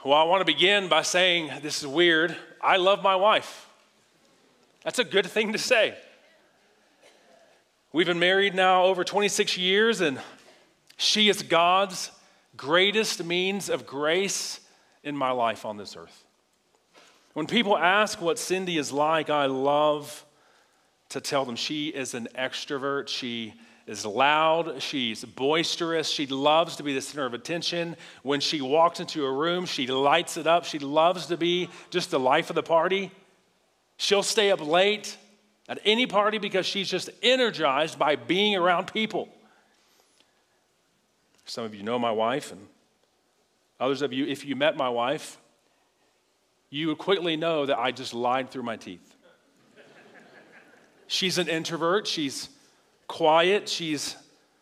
Well, I want to begin by saying, this is weird, I love my wife. That's a good thing to say. We've been married now over 26 years, and she is God's greatest means of grace in my life on this earth. When people ask what Cindy is like, I love to tell them she is an extrovert. She is loud, she's boisterous, she loves to be the center of attention. When she walks into a room, she lights it up. She loves to be just the life of the party. She'll stay up late at any party because she's just energized by being around people. Some of you know my wife, and others of you, if you met my wife, you would quickly know that I just lied through my teeth. She's an introvert, she's quiet, she's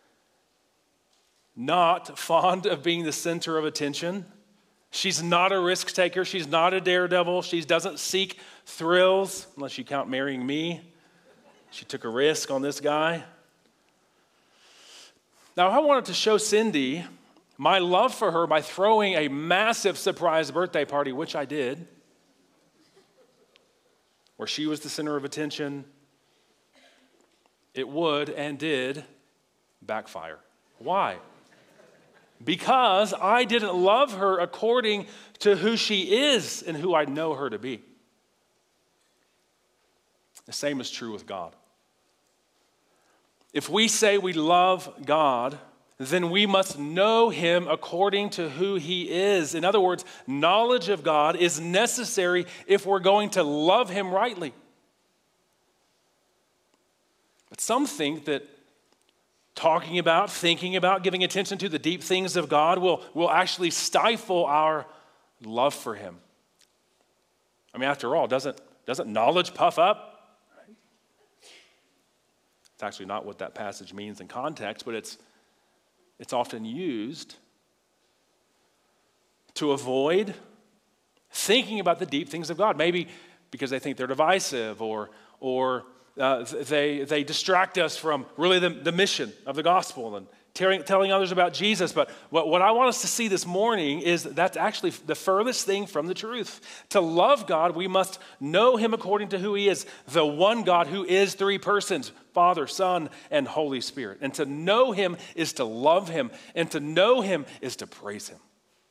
not fond of being the center of attention. She's not a risk taker, she's not a daredevil, she doesn't seek thrills, unless you count marrying me. She took a risk on this guy. Now, I wanted to show Cindy my love for her by throwing a massive surprise birthday party, which I did, where she was the center of attention. It would and did backfire. Why? Because I didn't love her according to who she is and who I know her to be. The same is true with God. If we say we love God, then we must know him according to who he is. In other words, knowledge of God is necessary if we're going to love him rightly. But some think that talking about, thinking about, giving attention to the deep things of God will actually stifle our love for him. I mean, after all, doesn't knowledge puff up? It's actually not what that passage means in context, but it's often used to avoid thinking about the deep things of God. Maybe because they think they're divisive or they distract us from really the mission of the gospel and telling others about Jesus. But what I want us to see this morning is that's actually the furthest thing from the truth. To love God, we must know him according to who he is, the one God who is three persons, Father, Son, and Holy Spirit. And to know him is to love him, and to know him is to praise him.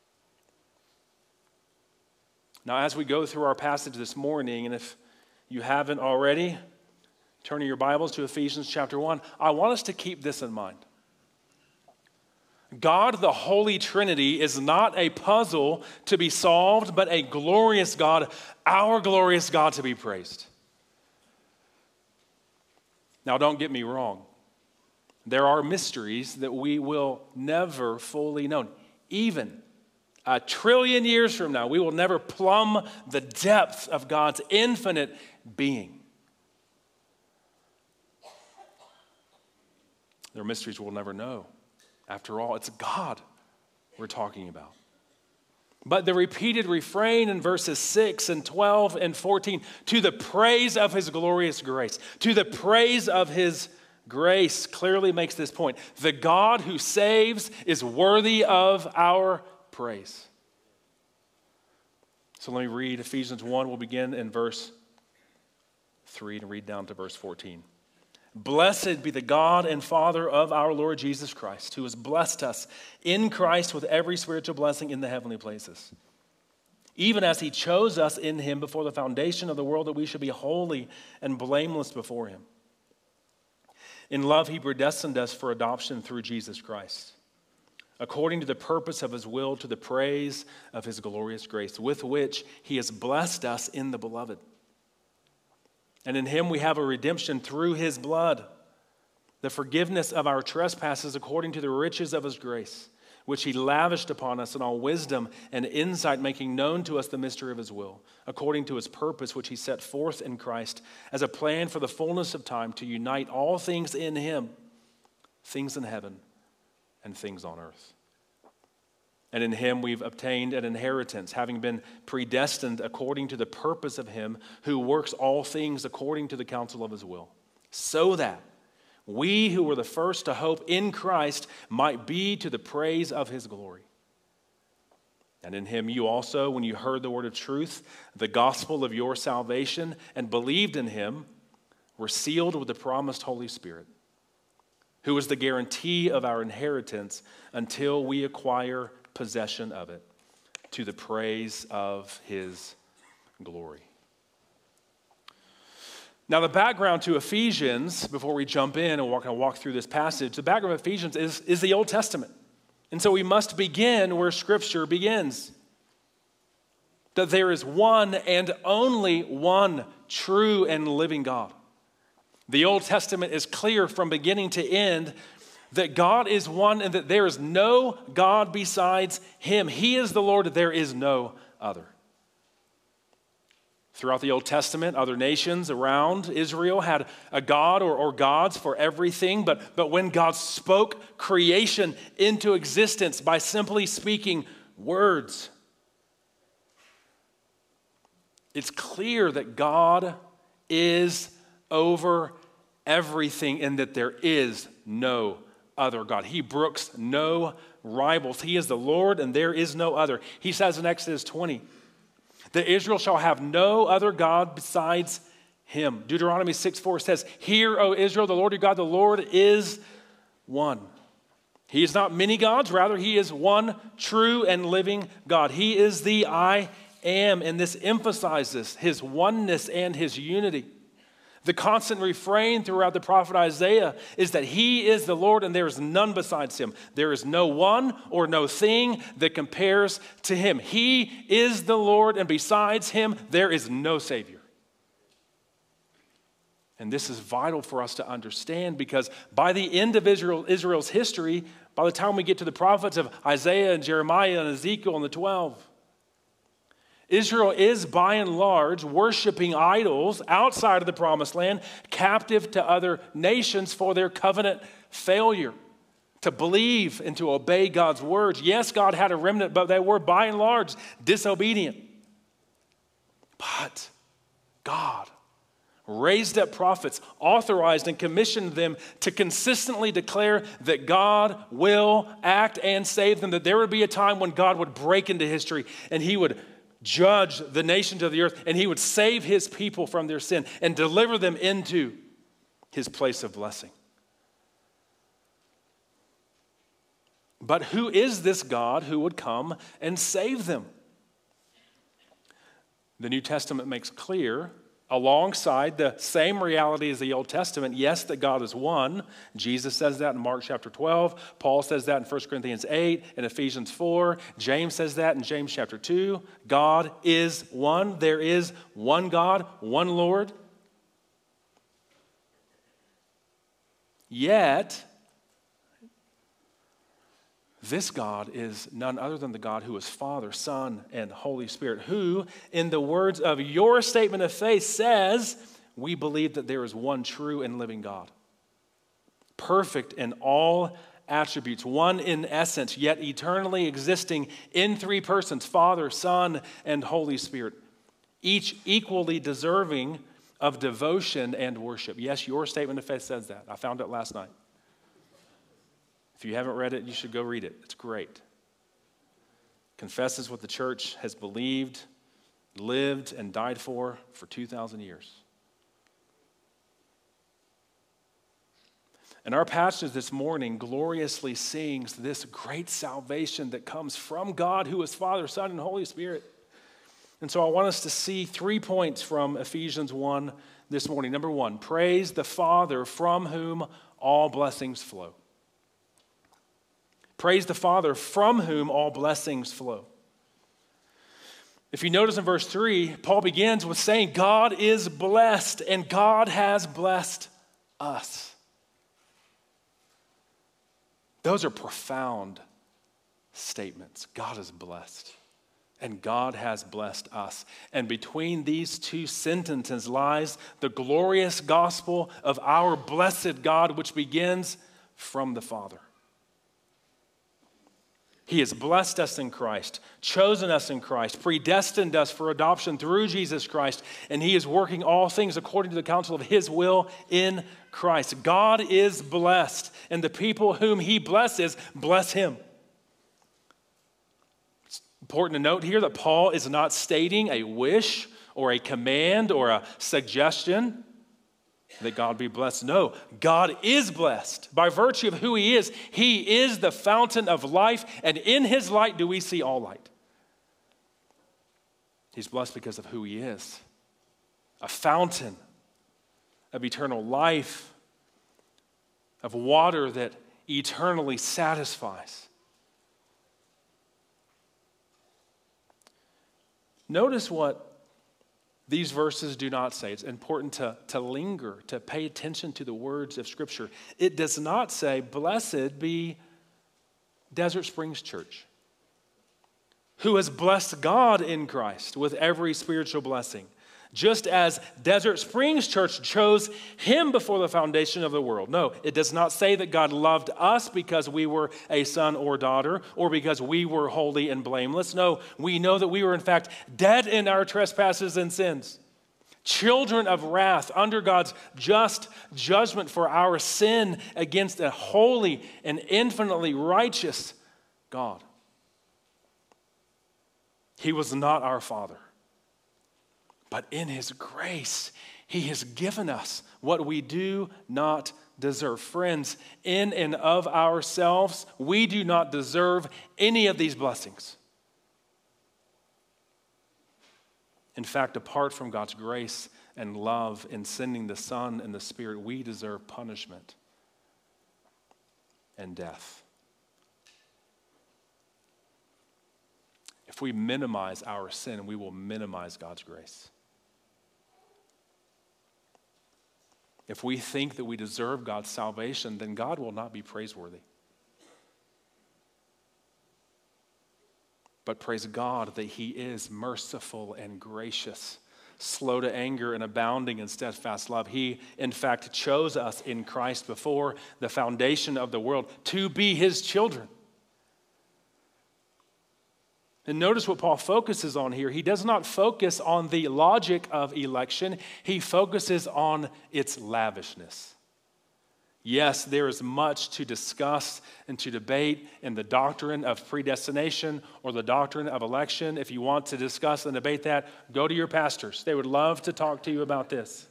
Now, as we go through our passage this morning, and if you haven't already, turning your Bibles to Ephesians chapter 1, I want us to keep this in mind. God, the Holy Trinity, is not a puzzle to be solved, but a glorious God, our glorious God to be praised. Now, don't get me wrong. There are mysteries that we will never fully know. Even 1 trillion years from now, we will never plumb the depth of God's infinite being. There are mysteries we'll never know. After all, it's God we're talking about. But the repeated refrain in verses 6 and 12 and 14, to the praise of his glorious grace, to the praise of his grace, clearly makes this point. The God who saves is worthy of our praise. So let me read Ephesians 1. We'll begin in verse 3 and read down to verse 14. Blessed be the God and Father of our Lord Jesus Christ, who has blessed us in Christ with every spiritual blessing in the heavenly places, even as he chose us in him before the foundation of the world, that we should be holy and blameless before him. In love, he predestined us for adoption through Jesus Christ, according to the purpose of his will, to the praise of his glorious grace, with which he has blessed us in the beloved. And in him we have a redemption through his blood, the forgiveness of our trespasses according to the riches of his grace, which he lavished upon us in all wisdom and insight, making known to us the mystery of his will, according to his purpose, which he set forth in Christ as a plan for the fullness of time, to unite all things in him, things in heaven and things on earth. And in him we've obtained an inheritance, having been predestined according to the purpose of him who works all things according to the counsel of his will, so that we who were the first to hope in Christ might be to the praise of his glory. And in him you also, when you heard the word of truth, the gospel of your salvation, and believed in him, were sealed with the promised Holy Spirit, who is the guarantee of our inheritance until we acquire possession of it, to the praise of his glory. Now, the background to Ephesians, before we jump in and walk through this passage, the background of Ephesians is the Old Testament. And so we must begin where Scripture begins. That there is one and only one true and living God. The Old Testament is clear from beginning to end that God is one and that there is no God besides him. He is the Lord, there is no other. Throughout the Old Testament, other nations around Israel had a god or gods for everything, but when God spoke creation into existence by simply speaking words, it's clear that God is over everything and that there is no other God. He brooks no rivals. He is the Lord and there is no other. He says in Exodus 20, that Israel shall have no other God besides him. Deuteronomy 6:4 says, "Hear, O Israel, the Lord your God, the Lord is one. He is not many gods, rather he is one true and living God. He is the I am," and this emphasizes his oneness and his unity. The constant refrain throughout the prophet Isaiah is that he is the Lord and there is none besides him. There is no one or no thing that compares to him. He is the Lord and besides him there is no Savior. And this is vital for us to understand because by the end of Israel's history, by the time we get to the prophets of Isaiah and Jeremiah and Ezekiel and the 12, Israel is, by and large, worshiping idols outside of the promised land, captive to other nations for their covenant failure to believe and to obey God's words. Yes, God had a remnant, but they were, by and large, disobedient. But God raised up prophets, authorized and commissioned them to consistently declare that God will act and save them, that there would be a time when God would break into history and he would judge the nations of the earth, and he would save his people from their sin and deliver them into his place of blessing. But who is this God who would come and save them? The New Testament makes clear, alongside the same reality as the Old Testament, yes, that God is one. Jesus says that in Mark chapter 12. Paul says that in 1 Corinthians 8 and Ephesians 4. James says that in James chapter 2. God is one. There is one God, one Lord. Yet, this God is none other than the God who is Father, Son, and Holy Spirit, who, in the words of your statement of faith, says, we believe that there is one true and living God, perfect in all attributes, one in essence, yet eternally existing in three persons, Father, Son, and Holy Spirit, each equally deserving of devotion and worship. Yes, your statement of faith says that. I found it last night. If you haven't read it, you should go read it. It's great. Confesses what the church has believed, lived, and died for 2,000 years. And our passage this morning gloriously sings this great salvation that comes from God, who is Father, Son, and Holy Spirit. And so I want us to see 3 points from Ephesians 1 this morning. Number 1, praise the Father from whom all blessings flow. Praise the Father from whom all blessings flow. If you notice in verse 3, Paul begins with saying, God is blessed and God has blessed us. Those are profound statements. God is blessed and God has blessed us. And between these two sentences lies the glorious gospel of our blessed God, which begins from the Father. He has blessed us in Christ, chosen us in Christ, predestined us for adoption through Jesus Christ, and he is working all things according to the counsel of his will in Christ. God is blessed, and the people whom he blesses, bless him. Important to note here that Paul is not stating a wish or a command or a suggestion that God be blessed. No, God is blessed. By virtue of who he is the fountain of life, and in his light do we see all light. He's blessed because of who he is. A fountain of eternal life, of water that eternally satisfies. Notice what these verses do not say. It's important to linger, to pay attention to the words of Scripture. It does not say, blessed be Desert Springs Church, who has blessed God in Christ with every spiritual blessing, just as Desert Springs Church chose him before the foundation of the world. No, it does not say that God loved us because we were a son or daughter or because we were holy and blameless. No, we know that we were in fact dead in our trespasses and sins, children of wrath under God's just judgment for our sin against a holy and infinitely righteous God. He was not our Father. But in his grace, he has given us what we do not deserve. Friends, in and of ourselves, we do not deserve any of these blessings. In fact, apart from God's grace and love in sending the Son and the Spirit, we deserve punishment and death. If we minimize our sin, we will minimize God's grace. If we think that we deserve God's salvation, then God will not be praiseworthy. But praise God that he is merciful and gracious, slow to anger and abounding in steadfast love. He, in fact, chose us in Christ before the foundation of the world to be his children. And notice what Paul focuses on here. He does not focus on the logic of election. He focuses on its lavishness. Yes, there is much to discuss and to debate in the doctrine of predestination or the doctrine of election. If you want to discuss and debate that, go to your pastors. They would love to talk to you about this.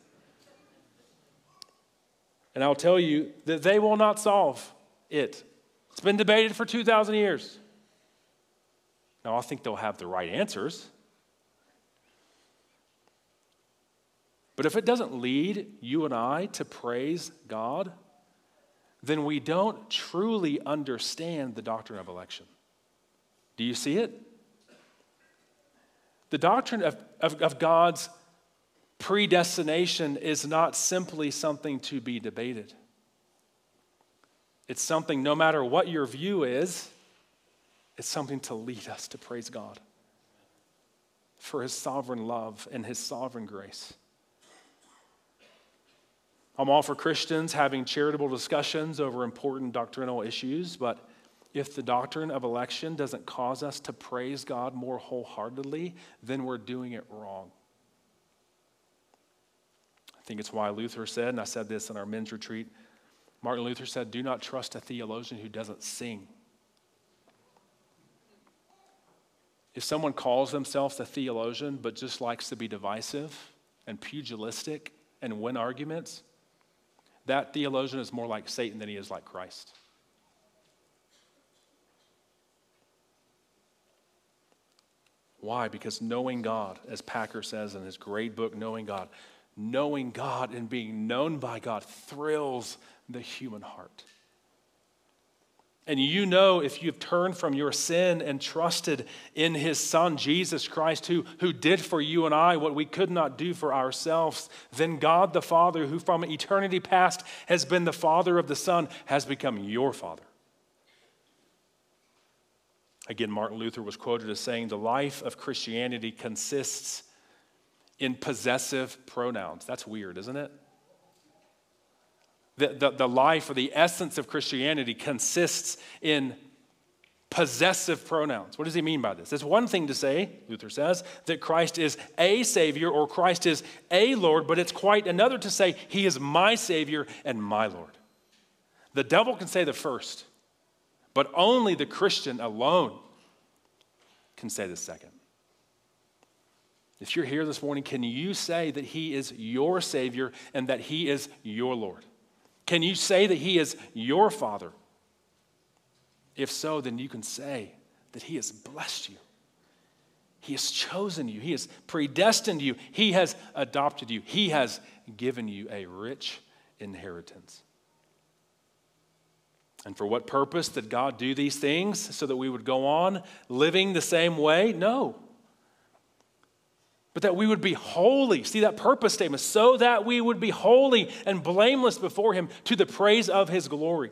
And I'll tell you that they will not solve it. It's been debated for 2,000 years. Now, I think they'll have the right answers. But if it doesn't lead you and I to praise God, then we don't truly understand the doctrine of election. Do you see it? The doctrine of God's predestination is not simply something to be debated. It's something, no matter what your view is, it's something to lead us to praise God for his sovereign love and his sovereign grace. I'm all for Christians having charitable discussions over important doctrinal issues, but if the doctrine of election doesn't cause us to praise God more wholeheartedly, then we're doing it wrong. I think it's why Luther said, and I said this in our men's retreat, Martin Luther said, do not trust a theologian who doesn't sing. If someone calls themselves a theologian but just likes to be divisive and pugilistic and win arguments, that theologian is more like Satan than he is like Christ. Why? Because knowing God, as Packer says in his great book, Knowing God and being known by God thrills the human heart. And you know, if you've turned from your sin and trusted in his Son, Jesus Christ, who did for you and I what we could not do for ourselves, then God the Father, who from eternity past has been the Father of the Son, has become your Father. Again, Martin Luther was quoted as saying, the life of Christianity consists in possessive pronouns. That's weird, isn't it? The life or the essence of Christianity consists in possessive pronouns. What does he mean by this? It's one thing to say, Luther says, that Christ is a Savior or Christ is a Lord, but it's quite another to say he is my Savior and my Lord. The devil can say the first, but only the Christian alone can say the second. If you're here this morning, can you say that he is your Savior and that he is your Lord? Can you say that he is your Father? If so, then you can say that he has blessed you. He has chosen you. He has predestined you. He has adopted you. He has given you a rich inheritance. And for what purpose did God do these things? So that we would go on living the same way? No. But that we would be holy. See that purpose statement. So that we would be holy and blameless before him to the praise of his glory.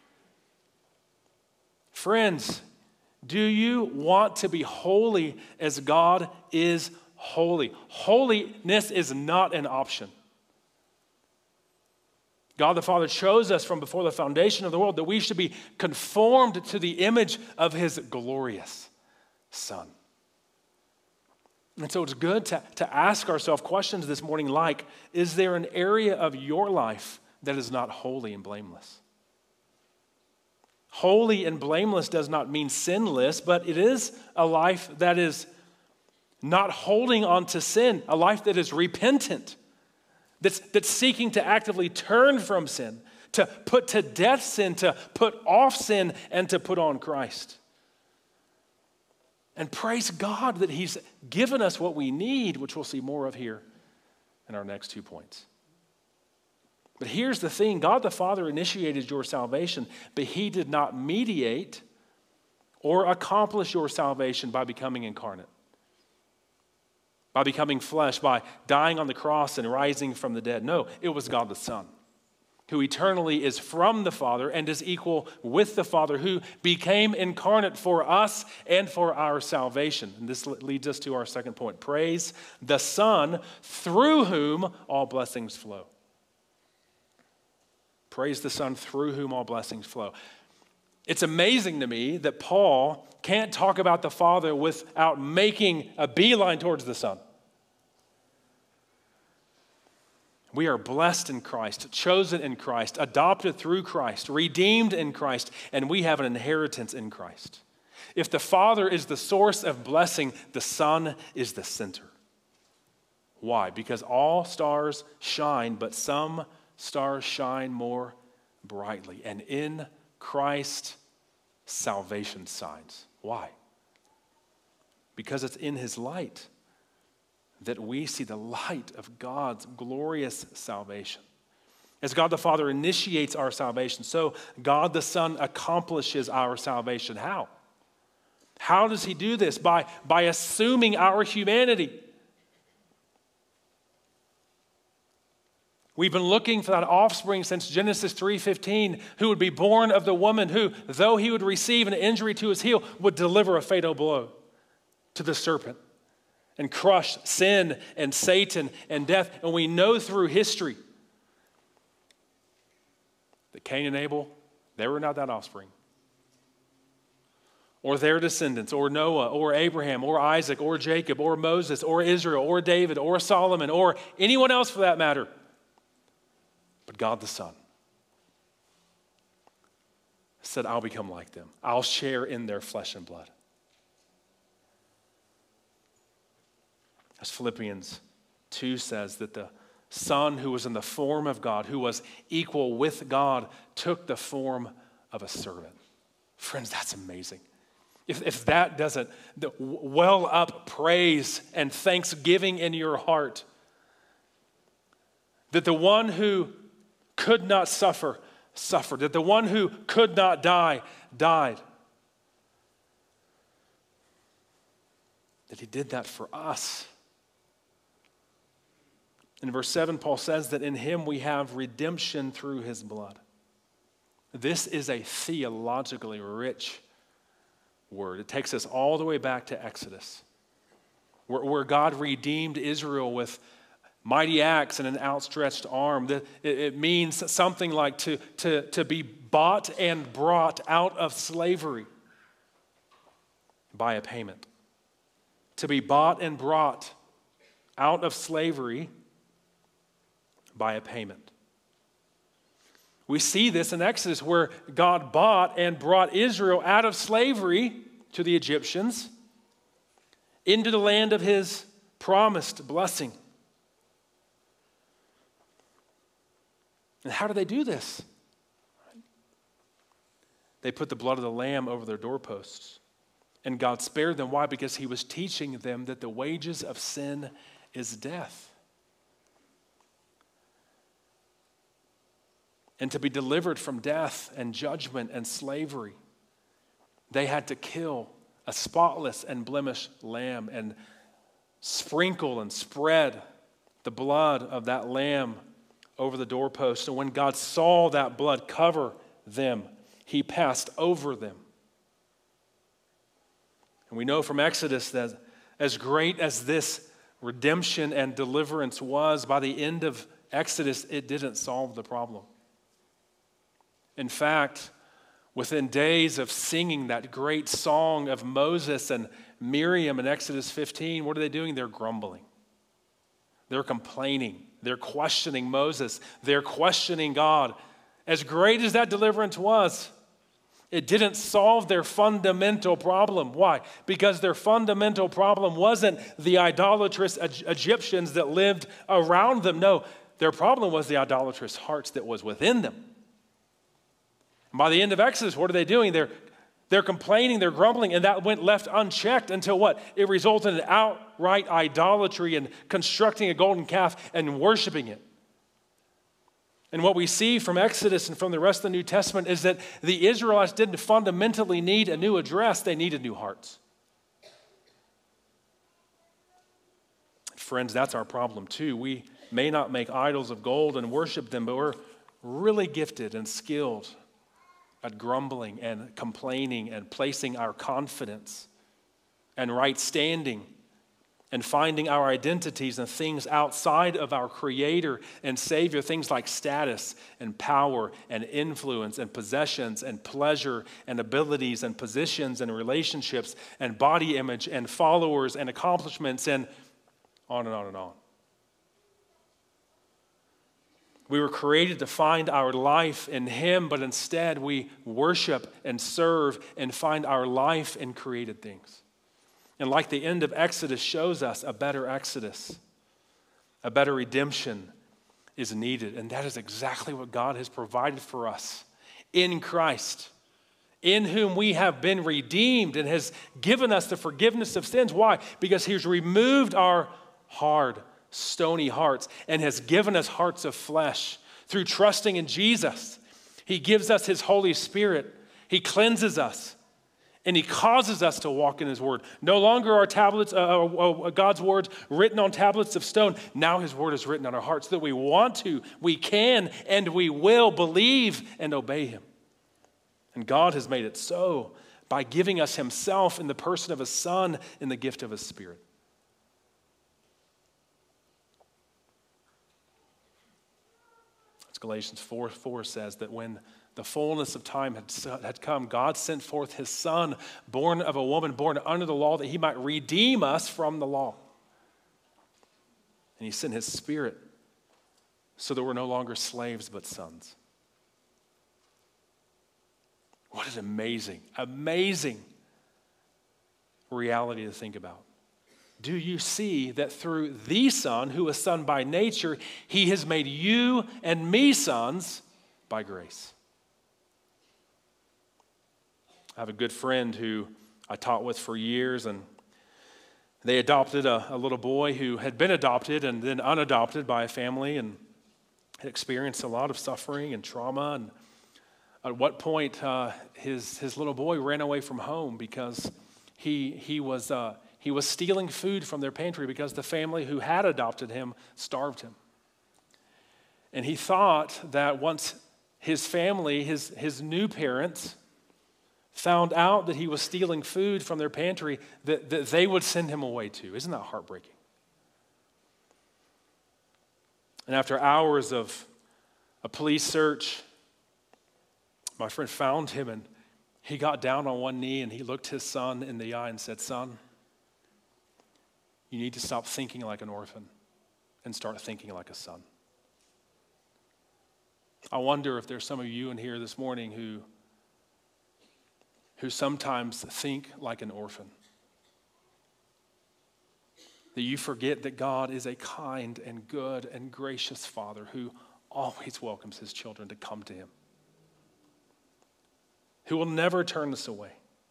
Friends, do you want to be holy as God is holy? Holiness is not an option. God the Father chose us from before the foundation of the world that we should be conformed to the image of his glorious Son. And so it's good to ask ourselves questions this morning like, is there an area of your life that is not holy and blameless? Holy and blameless does not mean sinless, but it is a life that is not holding on to sin, a life that is repentant, that's seeking to actively turn from sin, to put to death sin, to put off sin, and to put on Christ. And praise God that he's given us what we need, which we'll see more of here in our next 2 points. But here's the thing. God the Father initiated your salvation, but he did not mediate or accomplish your salvation by becoming incarnate, by becoming flesh, by dying on the cross and rising from the dead. No, it was God the Son, who eternally is from the Father and is equal with the Father, who became incarnate for us and for our salvation. And this leads us to our second point. Praise the Son, through whom all blessings flow. Praise the Son, through whom all blessings flow. It's amazing to me that Paul can't talk about the Father without making a beeline towards the Son. We are blessed in Christ, chosen in Christ, adopted through Christ, redeemed in Christ, and we have an inheritance in Christ. If the Father is the source of blessing, the Son is the center. Why? Because all stars shine, but some stars shine more brightly. And in Christ, salvation shines. Why? Because it's in his light that we see the light of God's glorious salvation. As God the Father initiates our salvation, so God the Son accomplishes our salvation. How? How does he do this? By assuming our humanity. We've been looking for that offspring since Genesis 3:15, who would be born of the woman who, though he would receive an injury to his heel, would deliver a fatal blow to the serpent and crush sin and Satan and death. And we know through history that Cain and Abel, they were not that offspring. Or their descendants, or Noah, or Abraham, or Isaac, or Jacob, or Moses, or Israel, or David, or Solomon, or anyone else for that matter. But God the Son said, I'll become like them. I'll share in their flesh and blood. As Philippians 2 says, that the Son who was in the form of God, who was equal with God, took the form of a servant. Friends, that's amazing. If that doesn't well up praise and thanksgiving in your heart, that the one who could not suffer, suffered. That the one who could not die, died. That he did that for us. In verse 7, Paul says that in him we have redemption through his blood. This is a theologically rich word. It takes us all the way back to Exodus, where God redeemed Israel with mighty acts and an outstretched arm. It means something like to be bought and brought out of slavery by a payment. To be bought and brought out of slavery by a payment. We see this in Exodus where God bought and brought Israel out of slavery to the Egyptians into the land of his promised blessing. And how do they do this? They put the blood of the lamb over their doorposts. And God spared them. Why? Because he was teaching them that the wages of sin is death. And to be delivered from death and judgment and slavery, they had to kill a spotless and blemished lamb and sprinkle and spread the blood of that lamb over the doorpost. And when God saw that blood cover them, he passed over them. And we know from Exodus that as great as this redemption and deliverance was, by the end of Exodus, it didn't solve the problem. In fact, within days of singing that great song of Moses and Miriam in Exodus 15, what are they doing? They're grumbling. They're complaining. They're questioning Moses. They're questioning God. As great as that deliverance was, it didn't solve their fundamental problem. Why? Because their fundamental problem wasn't the idolatrous Egyptians that lived around them. No, their problem was the idolatrous hearts that was within them. And by the end of Exodus, what are they doing? They're complaining, they're grumbling, and that went left unchecked until what? It resulted in outright idolatry and constructing a golden calf and worshiping it. And what we see from Exodus and from the rest of the New Testament is that the Israelites didn't fundamentally need a new address, they needed new hearts. Friends, that's our problem too. We may not make idols of gold and worship them, but we're really gifted and skilled at grumbling and complaining and placing our confidence and right standing and finding our identities in things outside of our Creator and Savior, things like status and power and influence and possessions and pleasure and abilities and positions and relationships and body image and followers and accomplishments and on and on and on. We were created to find our life in Him, but instead we worship and serve and find our life in created things. And like the end of Exodus shows us, a better Exodus, a better redemption is needed. And that is exactly what God has provided for us in Christ, in whom we have been redeemed and has given us the forgiveness of sins. Why? Because He's removed our hard, stony hearts and has given us hearts of flesh. Through trusting in Jesus, He gives us His Holy Spirit. He cleanses us. And He causes us to walk in His Word. No longer are tablets, God's words written on tablets of stone. Now His Word is written on our hearts so that we want to, we can, and we will believe and obey Him. And God has made it so by giving us Himself in the person of His Son in the gift of His Spirit. As Galatians 4:4 says that when the fullness of time had come, God sent forth His Son, born of a woman, born under the law, that He might redeem us from the law. And He sent His Spirit so that we're no longer slaves but sons. What an amazing, amazing reality to think about. Do you see that through the Son, who is Son by nature, He has made you and me sons by grace? I have a good friend who I taught with for years, and they adopted a little boy who had been adopted and then unadopted by a family and had experienced a lot of suffering and trauma. And at what point his little boy ran away from home because he was stealing food from their pantry because the family who had adopted him starved him. And he thought that once his family, his new parents, found out that he was stealing food from their pantry, that they would send him away too. Isn't that heartbreaking? And after hours of a police search, my friend found him, and he got down on one knee and he looked his son in the eye and said, "Son, you need to stop thinking like an orphan and start thinking like a son." I wonder if there's some of you in here this morning who sometimes think like an orphan. that you forget that God is a kind and good and gracious Father who always welcomes his children to come to him, who will never turn us away.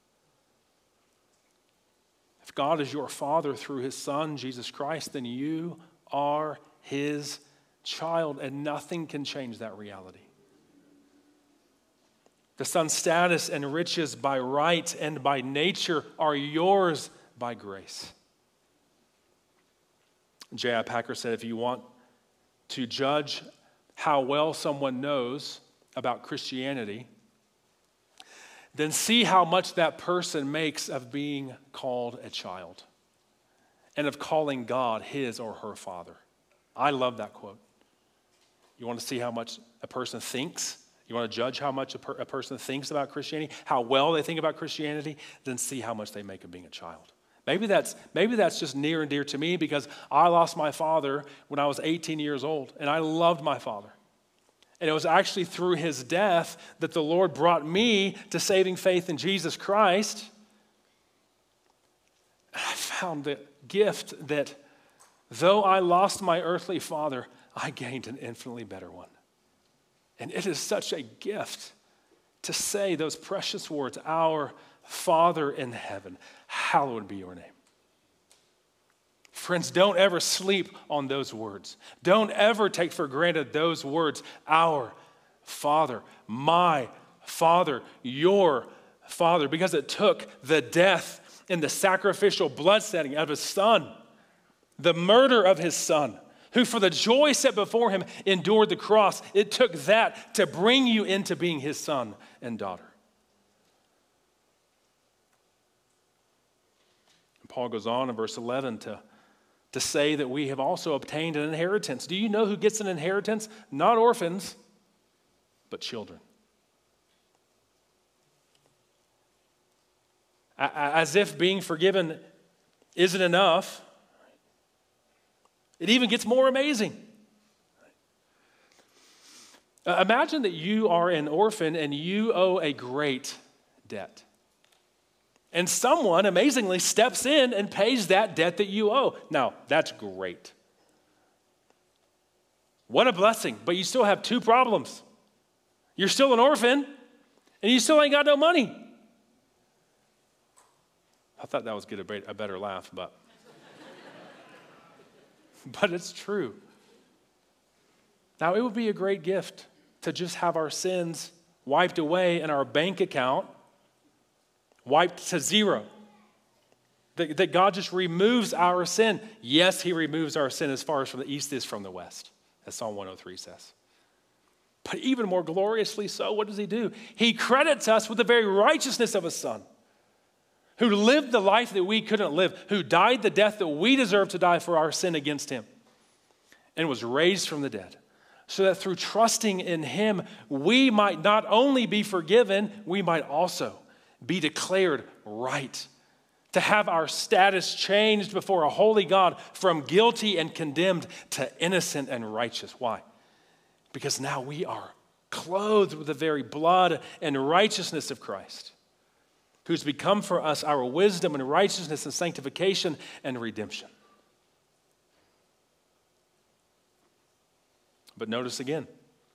If God is your Father through his Son, Jesus Christ, then you are his child, and nothing can change that reality. The Son's status and riches by right and by nature are yours by grace. J.I. Packer said, if you want to judge how well someone knows about Christianity, then see how much that person makes of being called a child and of calling God his or her Father. I love that quote. You want to see how much a person thinks? You want to judge how much a person thinks about Christianity, how well they think about Christianity? Then see how much they make of being a child. Maybe that's just near and dear to me because I lost my father when I was 18 years old, and I loved my father. And it was actually through his death that the Lord brought me to saving faith in Jesus Christ. And I found the gift that though I lost my earthly father, I gained an infinitely better one. And it is such a gift to say those precious words, our Father in heaven, hallowed be your name. Friends, don't ever sleep on those words. Don't ever take for granted those words, our Father, my Father, your Father, because it took the death and the sacrificial bloodsetting of his Son, the murder of his Son, who for the joy set before him endured the cross. It took that to bring you into being his son and daughter. And Paul goes on in verse 11 to say that we have also obtained an inheritance. Do you know who gets an inheritance? Not orphans, but children. As if being forgiven isn't enough, it even gets more amazing. Imagine that you are an orphan and you owe a great debt. And someone amazingly steps in and pays that debt that you owe. Now, that's great. What a blessing. But you still have two problems. You're still an orphan and you still ain't got no money. I thought that was get a better laugh, but it's true. Now, it would be a great gift to just have our sins wiped away and our bank account wiped to zero. That God just removes our sin. Yes, he removes our sin as far as from the east is from the west, as Psalm 103 says. But even more gloriously so, what does he do? He credits us with the very righteousness of a son who lived the life that we couldn't live, who died the death that we deserve to die for our sin against him, and was raised from the dead, so that through trusting in him, we might not only be forgiven, we might also be declared right, to have our status changed before a holy God from guilty and condemned to innocent and righteous. Why? Because now we are clothed with the very blood and righteousness of Christ, who's become for us our wisdom and righteousness and sanctification and redemption. But notice again,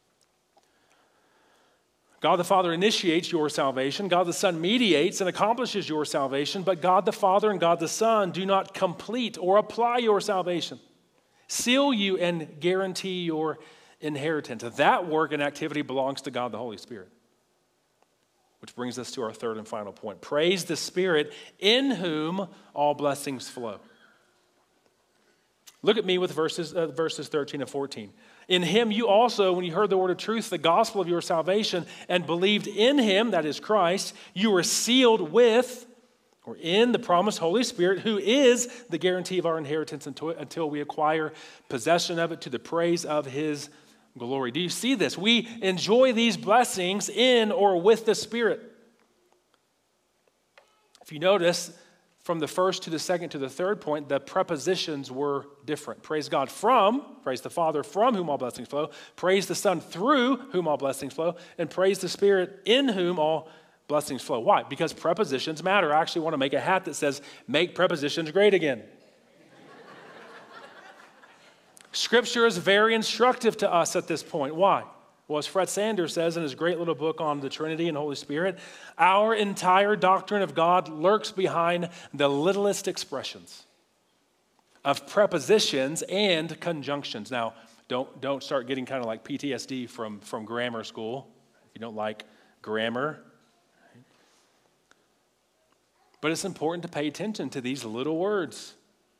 God the Father initiates your salvation. God the Son mediates and accomplishes your salvation. But God the Father and God the Son do not complete or apply your salvation, seal you, and guarantee your inheritance. That work and activity belongs to God the Holy Spirit. Which brings us to our third and final point. Praise the Spirit in whom all blessings flow. Look at me with verses 13 and 14. In him you also, when you heard the word of truth, the gospel of your salvation, and believed in him, that is Christ, you were sealed with, or in, the promised Holy Spirit, who is the guarantee of our inheritance until we acquire possession of it to the praise of his glory. Do you see this? We enjoy these blessings in or with the Spirit. If you notice, from the first to the second to the third point, the prepositions were different. Praise God from, praise the Father from whom all blessings flow, praise the Son through whom all blessings flow, and praise the Spirit in whom all blessings flow. Why? Because prepositions matter. I actually want to make a hat that says, make prepositions great again. Scripture is very instructive to us at this point. Why? Well, as Fred Sanders says in his great little book on the Trinity and Holy Spirit, our entire doctrine of God lurks behind the littlest expressions of prepositions and conjunctions. Now, don't start getting kind of like PTSD from grammar school if you don't like grammar. But it's important to pay attention to these little words.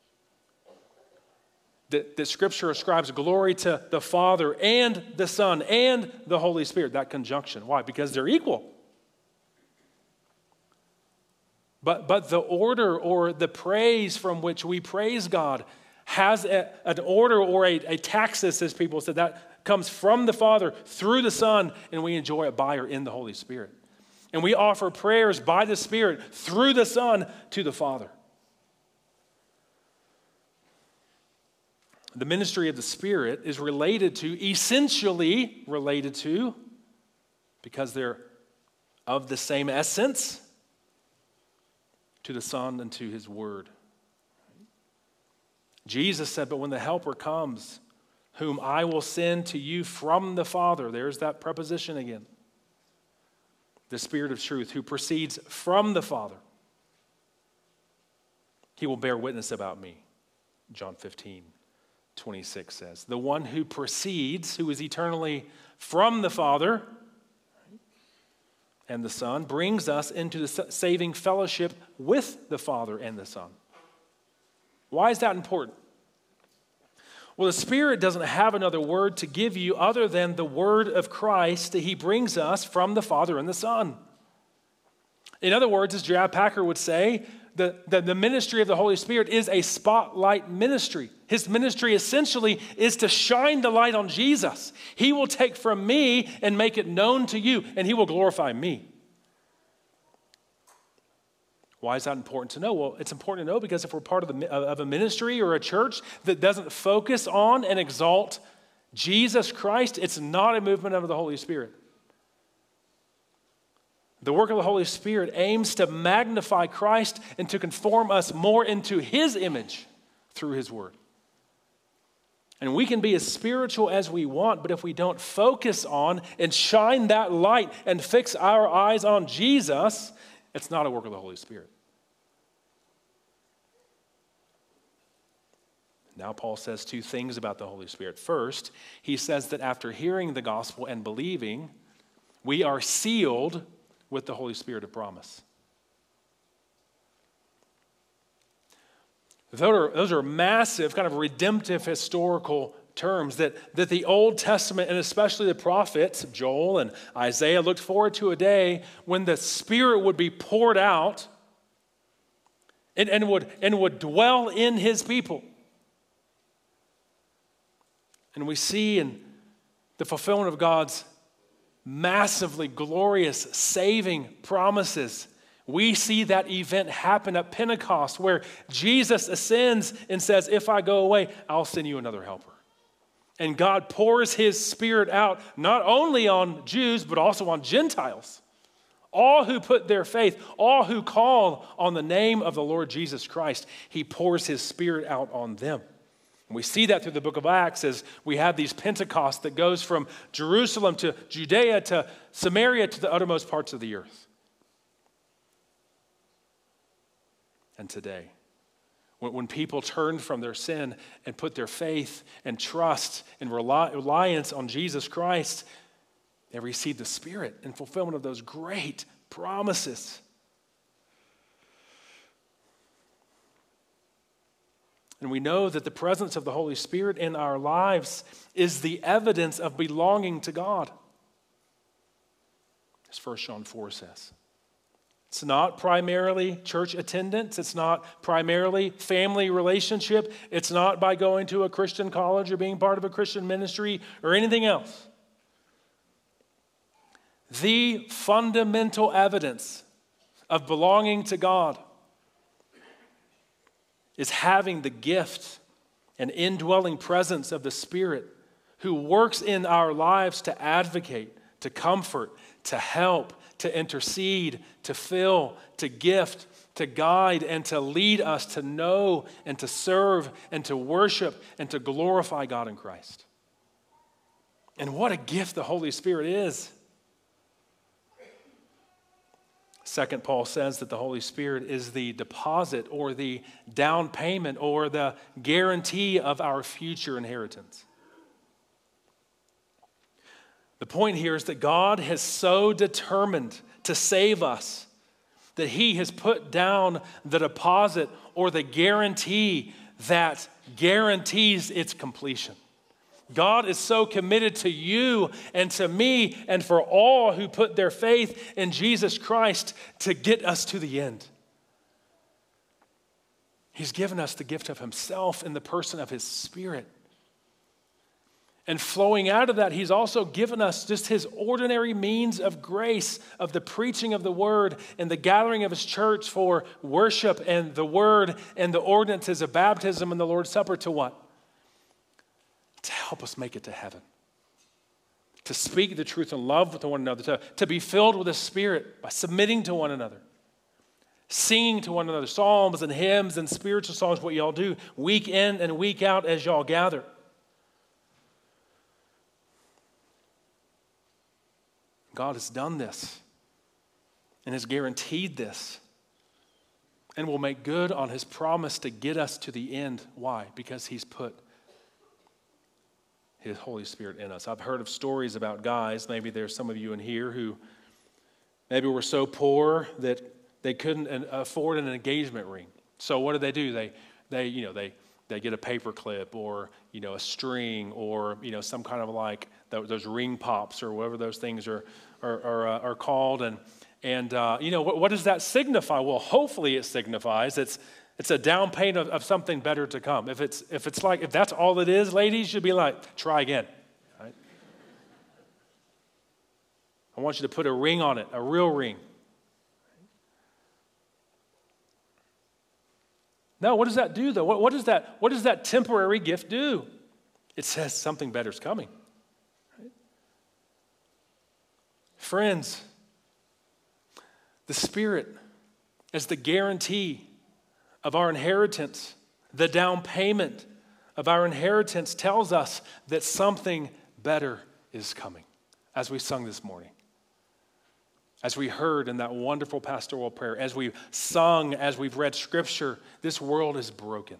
That Scripture ascribes glory to the Father and the Son and the Holy Spirit, that conjunction. Why? Because they're equal. But the order or the praise from which we praise God has an order or a taxis, as people said, that comes from the Father through the Son, and we enjoy it by or in the Holy Spirit. And we offer prayers by the Spirit through the Son to the Father. The ministry of the Spirit is essentially related to, because they're of the same essence, to the Son and to His Word. Jesus said, but when the Helper comes, whom I will send to you from the Father, there's that preposition again, the Spirit of truth, who proceeds from the Father, He will bear witness about me, John 15:26 says. The one who proceeds, who is eternally from the Father and the Son, brings us into the saving fellowship with the Father and the Son. Why is that important? Well, the Spirit doesn't have another word to give you other than the word of Christ that He brings us from the Father and the Son. In other words, as J.I. Packer would say, the ministry of the Holy Spirit is a spotlight ministry. His ministry essentially is to shine the light on Jesus. He will take from me and make it known to you, and He will glorify me. Why is that important to know? Well, it's important to know because if we're part of a ministry or a church that doesn't focus on and exalt Jesus Christ, it's not a movement of the Holy Spirit. The work of the Holy Spirit aims to magnify Christ and to conform us more into His image through His Word. And we can be as spiritual as we want, but if we don't focus on and shine that light and fix our eyes on Jesus, it's not a work of the Holy Spirit. Now Paul says two things about the Holy Spirit. First, he says that after hearing the gospel and believing, we are sealed with the Holy Spirit of promise. Those are massive, kind of redemptive historical terms that the Old Testament and especially the prophets, Joel and Isaiah, looked forward to a day when the Spirit would be poured out and would dwell in His people. And we see in the fulfillment of God's massively glorious saving promises, we see that event happen at Pentecost where Jesus ascends and says, if I go away, I'll send you another helper. And God pours His Spirit out not only on Jews, but also on Gentiles. All who put their faith, all who call on the name of the Lord Jesus Christ, He pours His Spirit out on them. And we see that through the book of Acts as we have these Pentecosts that goes from Jerusalem to Judea to Samaria to the uttermost parts of the earth. And today, when people turn from their sin and put their faith and trust and reliance on Jesus Christ, they receive the Spirit in fulfillment of those great promises. And we know that the presence of the Holy Spirit in our lives is the evidence of belonging to God, as 1 John 4 says. It's not primarily church attendance. It's not primarily family relationship. It's not by going to a Christian college or being part of a Christian ministry or anything else. The fundamental evidence of belonging to God is having the gift and indwelling presence of the Spirit who works in our lives to advocate, to comfort, to help, to intercede, to fill, to gift, to guide and to lead us to know and to serve and to worship and to glorify God in Christ. And what a gift the Holy Spirit is. Second, Paul says that the Holy Spirit is the deposit or the down payment or the guarantee of our future inheritance. The point here is that God has so determined to save us that he has put down the deposit or the guarantee that guarantees its completion. God is so committed to you and to me and for all who put their faith in Jesus Christ to get us to the end. He's given us the gift of himself in the person of his Spirit. And flowing out of that, he's also given us just his ordinary means of grace, of the preaching of the word and the gathering of his church for worship and the word and the ordinances of baptism and the Lord's Supper to what? To help us make it to heaven. To speak the truth in love with one another. To be filled with the Spirit by submitting to one another. Singing to one another psalms and hymns and spiritual songs, what y'all do week in and week out as y'all gather. God has done this and has guaranteed this and will make good on his promise to get us to the end. Why? Because he's put his Holy Spirit in us. I've heard of stories about guys, maybe there's some of you in here who maybe were so poor that they couldn't afford an engagement ring. So what do? They get a paper clip or, a string or, some kind of like those ring pops or whatever those things are called. And what does that signify? Well, hopefully it signifies it's a down payment of something better to come. If that's all it is, ladies, you'd be like, try again. Right? I want you to put a ring on it, a real ring. No, what does that do though? What does that temporary gift do? It says something better is coming. Right? Friends, the Spirit as the guarantee of our inheritance, the down payment of our inheritance tells us that something better is coming, as we sung this morning. As we heard in that wonderful pastoral prayer, as we've sung, as we've read Scripture, this world is broken.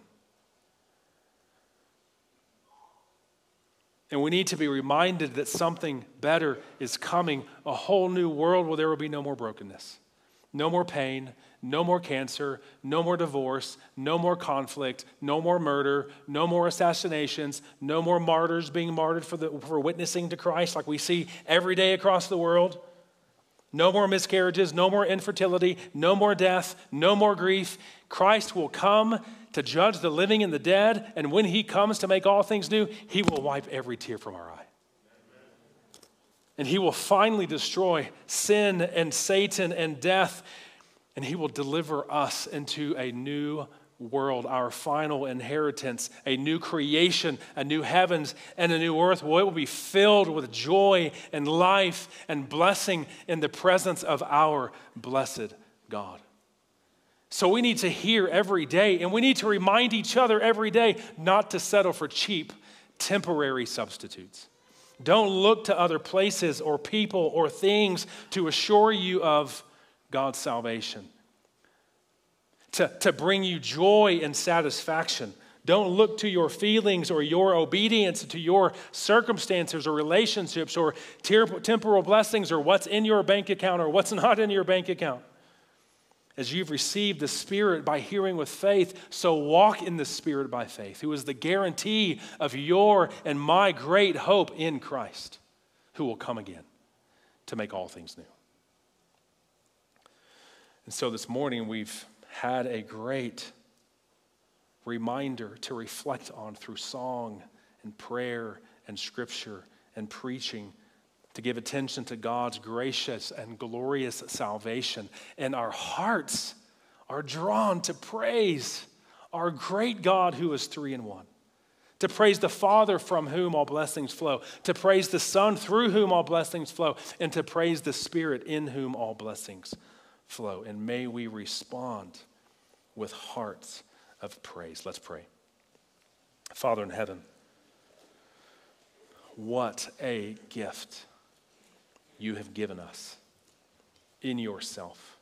And we need to be reminded that something better is coming, a whole new world where there will be no more brokenness, no more pain, no more cancer, no more divorce, no more conflict, no more murder, no more assassinations, no more martyrs being martyred for witnessing to Christ like we see every day across the world. No more miscarriages, no more infertility, no more death, no more grief. Christ will come to judge the living and the dead, and when he comes to make all things new, he will wipe every tear from our eye. And he will finally destroy sin and Satan and death, and he will deliver us into a new world, our final inheritance, a new creation, a new heavens and a new earth. Well, it will be filled with joy and life and blessing in the presence of our blessed God. So we need to hear every day, and we need to remind each other every day not to settle for cheap, temporary substitutes. Don't look to other places or people or things to assure you of God's salvation, to bring you joy and satisfaction. Don't look to your feelings or your obedience, to your circumstances or relationships or temporal blessings or what's in your bank account or what's not in your bank account. As you've received the Spirit by hearing with faith, so walk in the Spirit by faith, who is the guarantee of your and my great hope in Christ, who will come again to make all things new. And so this morning we've had a great reminder to reflect on through song and prayer and scripture and preaching, to give attention to God's gracious and glorious salvation. And our hearts are drawn to praise our great God who is 3 in 1. To praise the Father from whom all blessings flow. To praise the Son through whom all blessings flow. And to praise the Spirit in whom all blessings flow, and may we respond with hearts of praise. Let's pray. Father in heaven, what a gift you have given us in yourself.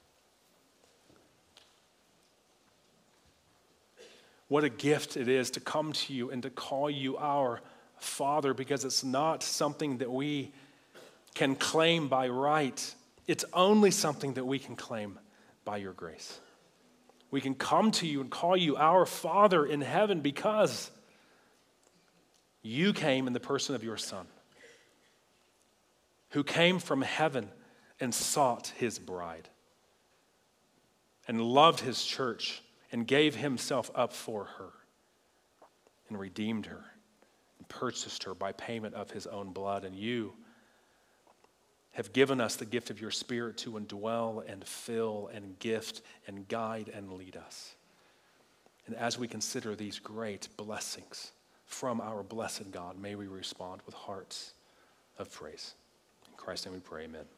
What a gift it is to come to you and to call you our Father, because it's not something that we can claim by right. It's only something that we can claim by your grace. We can come to you and call you our Father in heaven because you came in the person of your Son, who came from heaven and sought his bride and loved his church and gave himself up for her and redeemed her and purchased her by payment of his own blood. And you have given us the gift of your Spirit to indwell and fill and gift and guide and lead us. And as we consider these great blessings from our blessed God, may we respond with hearts of praise. In Christ's name we pray, amen.